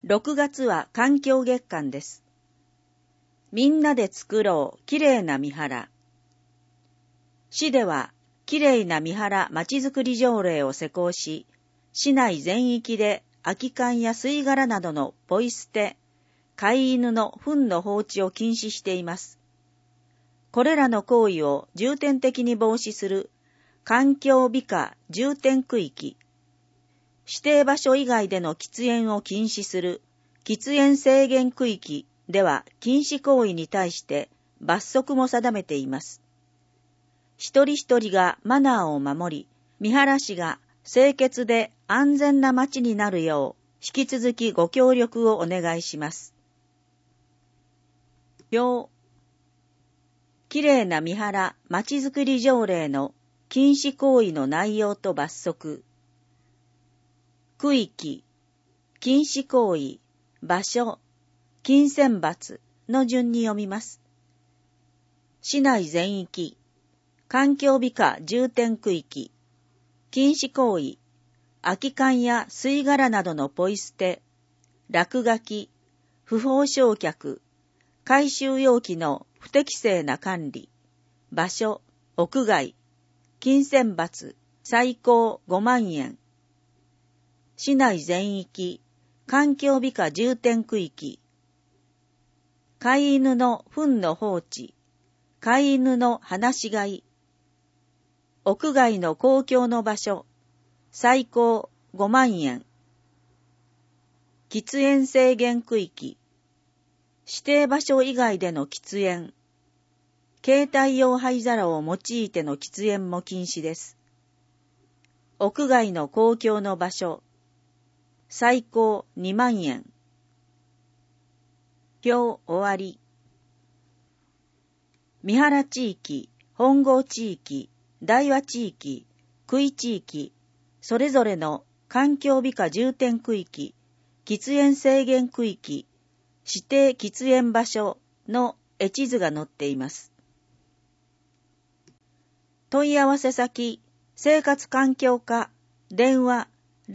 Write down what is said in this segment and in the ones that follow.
6月は環境月間です。みんなで作ろうきれいな三原。市ではきれいな三原まちづくり条例を施行し、市内全域で空き缶や吸い殻などのポイ捨て、飼い犬の糞の放置を禁止しています。これらの行為を重点的に防止する環境美化重点区域、指定場所以外での喫煙を禁止する喫煙制限区域では禁止行為に対して罰則も定めています。一人一人がマナーを守り、三原市が清潔で安全な街になるよう引き続きご協力をお願いします。表、きれいな三原まちづくり条例の禁止行為の内容と罰則。区域、禁止行為、場所、金銭罰の順に読みます。市内全域、環境美化重点区域、禁止行為、空き缶や吸い殻などのポイ捨て、落書き、不法焼却、回収容器の不適正な管理、場所、屋外、金銭罰、最高5万円。市内全域、環境美化重点区域、飼い犬の糞の放置、飼い犬の放し飼い、屋外の公共の場所、最高5万円。喫煙制限区域、指定場所以外での喫煙、携帯用灰皿を用いての喫煙も禁止です。屋外の公共の場所、最高2万円。表終わり。三原地域、本郷地域、大和地域、久井地域、それぞれの環境美化重点区域、喫煙制限区域、指定喫煙場所の絵地図が載っています。問い合わせ先、生活環境課、電話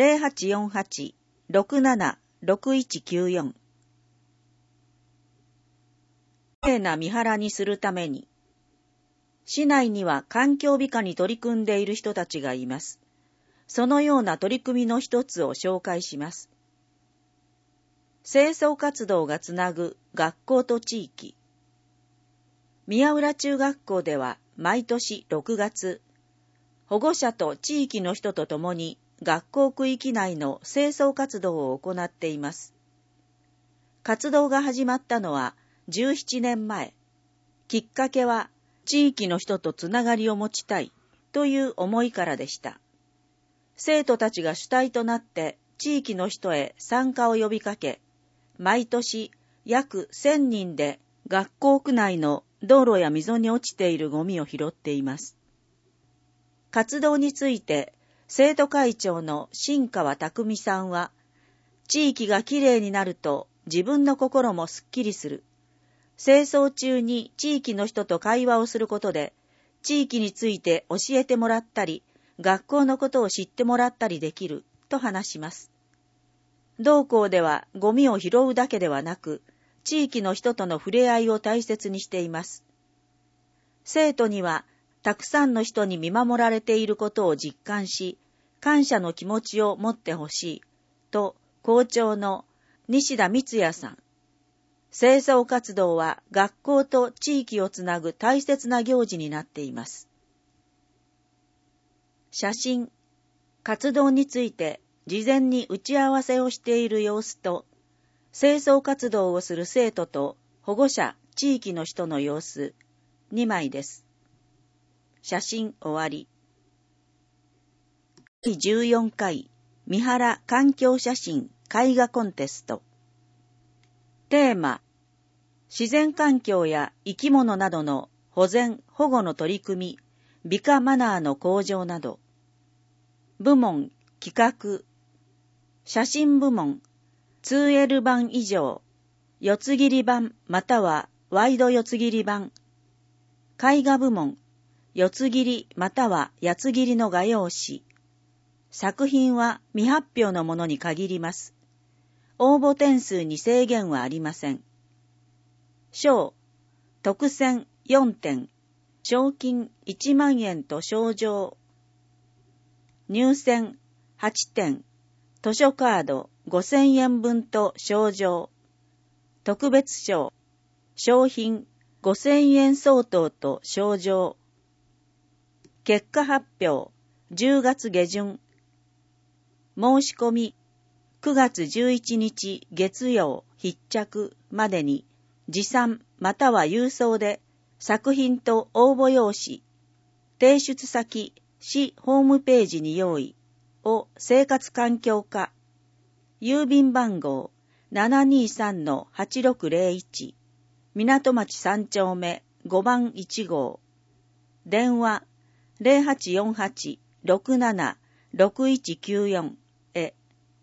0848-676194。きれいな三原にするために、市内には環境美化に取り組んでいる人たちがいます。そのような取り組みの一つを紹介します。清掃活動がつなぐ学校と地域。宮浦中学校では毎年6月、保護者と地域の人と共に学校区域内の清掃活動を行っています。活動が始まったのは17年前。きっかけは地域の人とつながりを持ちたいという思いからでした。生徒たちが主体となって地域の人へ参加を呼びかけ、毎年約1000人で学校区内の道路や溝に落ちているゴミを拾っています。活動について生徒会長の新川匠さんは、地域がきれいになると自分の心もすっきりする。清掃中に地域の人と会話をすることで、地域について教えてもらったり、学校のことを知ってもらったりできると話します。同校ではゴミを拾うだけではなく、地域の人との触れ合いを大切にしています。生徒には、たくさんの人に見守られていることを実感し、感謝の気持ちを持ってほしい、と校長の西田光也さん。清掃活動は学校と地域をつなぐ大切な行事になっています。写真、活動について事前に打ち合わせをしている様子と、清掃活動をする生徒と保護者、地域の人の様子、2枚です。写真終わり。第14回三原環境写真絵画コンテスト。テーマ、自然環境や生き物などの保全・保護の取り組み、美化マナーの向上など。部門、企画。写真部門、2L 版以上、四つ切り版またはワイド四つ切り版。絵画部門、四つ切りまたは八つ切りの画用紙。作品は未発表のものに限ります。 応募点数に制限はありません。賞、特選4点、賞金1万円と賞状。入選8点、図書カード5000円分と賞状。特別賞、賞品5000円相当と賞状。結果発表、10月下旬。申し込み、9月11日月曜必着までに、持参または郵送で、作品と応募用紙、提出先、市ホームページに用意を生活環境課、郵便番号 723-8601、港町3丁目5番1号、電話 0848-67-6194 へ。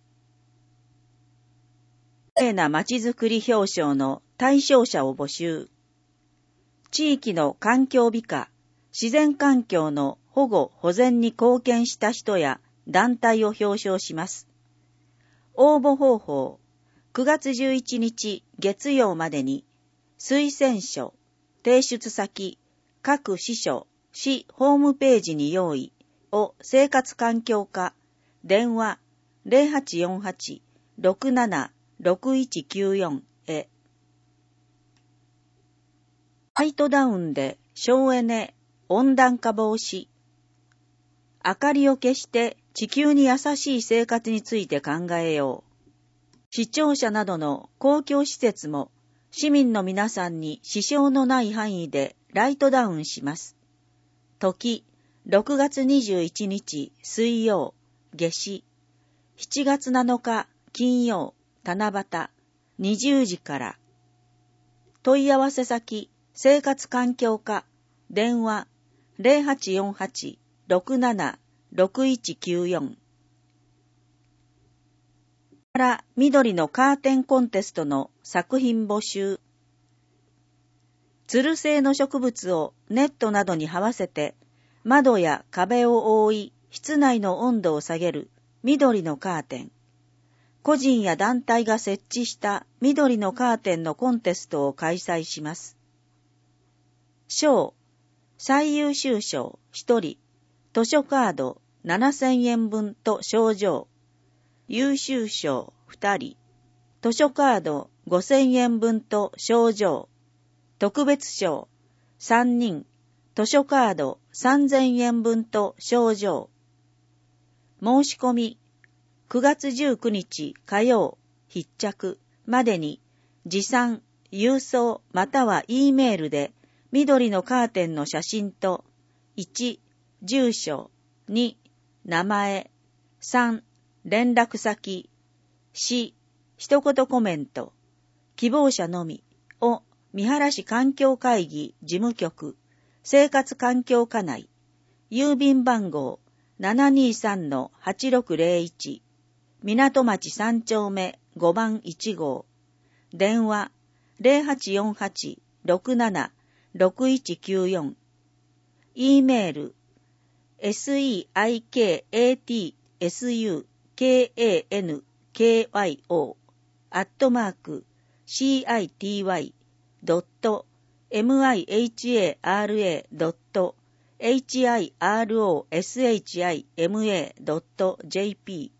綺麗なまちづくり表彰の対象者を募集。地域の環境美化、自然環境の保護・保全に貢献した人や団体を表彰します。応募方法、9月11日月曜までに、推薦書、提出先、各支所、市ホームページに用意を生活環境課、電話 0848-67-6194 へ。ライトダウンで省エネ、温暖化防止。明かりを消して地球に優しい生活について考えよう。市庁舎などの公共施設も市民の皆さんに支障のない範囲でライトダウンします。時、6月21日水曜、夏至。7月7日金曜、七夕、20時から。問い合わせ先、生活環境課、電話 0848-67-6194。から緑のカーテンコンテストの作品募集。つる製の植物をネットなどに這わせて、窓や壁を覆い、室内の温度を下げる緑のカーテン。個人や団体が設置した緑のカーテンのコンテストを開催します。賞、最優秀賞1人、図書カード7000円分と賞状。優秀賞2人、図書カード5000円分と賞状。特別賞3人、図書カード3000円分と賞状。申し込み、9月19日火曜必着までに、持参、郵送または E メールで緑のカーテンの写真と、1、住所、2、名前、3、連絡先、4、一言コメント、希望者のみを三原市環境会議事務局、生活環境課内、郵便番号 723-8601、港町3丁目5番1号、電話 0848-67-6194、E メール、sikatsukankyou.city.mihara.hiroshima.jp